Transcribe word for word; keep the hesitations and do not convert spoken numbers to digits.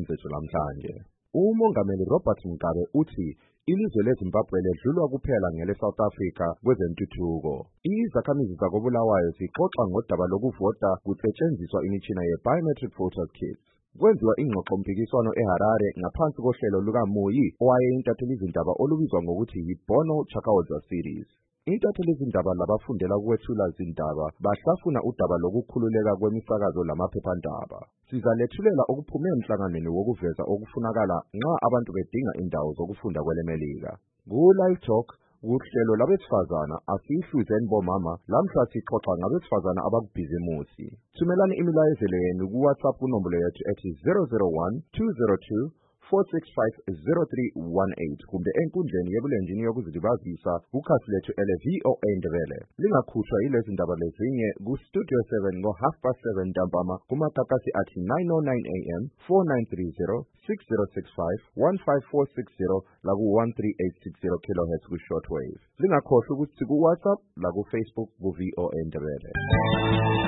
zethu namhlanje. UMongameli Robert Mugabe uthi ilizwe leZimbabwe ledlulwa kuphela ngele South Africa kwezentuthuko. Izakhamizi zakoBulawayo zixoxa ngodaba lokuvota kusetshenziswa imitshina ye-biometric voter kits. Kwenziwa ingxoxo-mpikiswano eHarare ngaphansi kohlelo lukaMoyi owayeyintatheli izindaba olubizwa ngokuthi yiBono Chakaodza Series. Intatheli izindaba labafundela ukwethula izindaba bahlafuna udaba lokukhululeka kwemisakazo lamaphephandaba. Sizalethulela okuphume emhlanganweni wokuveza okufunakala nxa abantu bedinga indawo zokufunda kwelemelika. Ku-Live Talk kuhlelo labesifazana asihluzeni bomama lamhla sixoxa ngabesifazana abakubhizimusi. Thumelani imilayezelo yenu ku-WhatsApp kunombolo yethu ethi zero zero one two zero two four six five zero three one eight kumbe enkundleni yebulenjini yokuzilibazisa kukhasi lethu ele V O A Ndebele. Lingakhushwa yilezi ndaba lezinye ku-Studio seven ngo half past seven ntambama kumakakasi athi nine oh nine A M, four nine three zero, six zero six five, one five four six zero laku one three eight six zero kilohertz ku-shortwave. Lingakhohlwa ukuthi ku-WhatsApp laku-Facebook ku-V O A Ndebele.